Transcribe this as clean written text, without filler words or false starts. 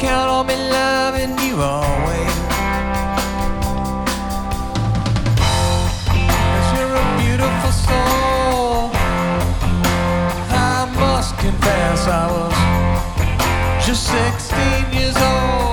count on me loving you always. 'Cause you're a beautiful soul. I must confess I was just 16 years old.